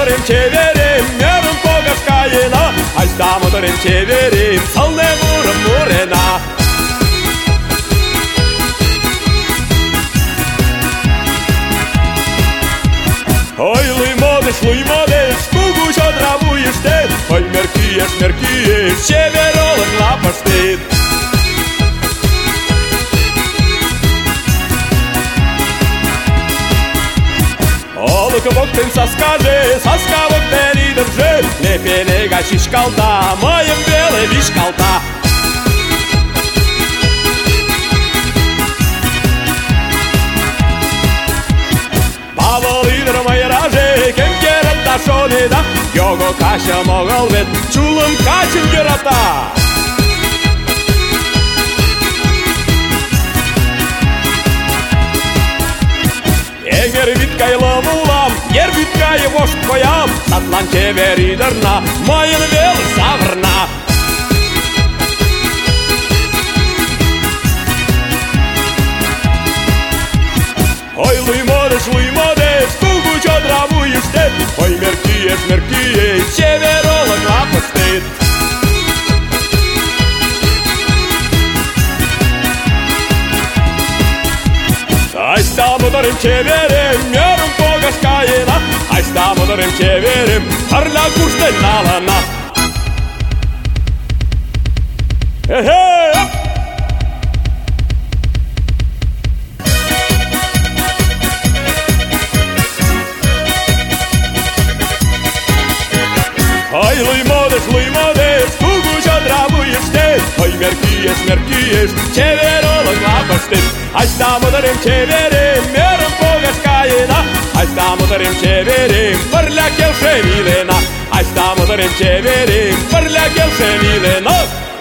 motorem çevirim, yarın kogas kayına. Açta motorem çevirim, salne vurum murena. Ой, luj modesz, kuguś odrawujesz ty. Oj, merkijesz, siewerolem lapasz ty. Олука бокtensa скаже, саска боктени держи. Лепе не гашиш калта, моем беле виш калта. Павел идер мой раже, кем керата шонеда. Його каша могал вет, чулым качым керата. Егер виткайлы булам, ер виткайы вошт коям. Сатлан чевер идерна, майын велы савырна. Ой, luj modesz, kuguś odrawujesz ty. Oj, merkijesz, siewerolem lapasz ty. Açta motorem çevirim, yarın kogas kayına. Açta motorem çevirim, harla kursten alana. Hey hey! Oj, luj modesz, kuguś odrawujesz ty. Oj, merkijesz, siewerolem lapasz ty. Açta motorem çevirim, yarın kogas kayına. Açta motorem çevirim, fırla gel şevilena. Açta motorem çevirim, fırla gel şevilena.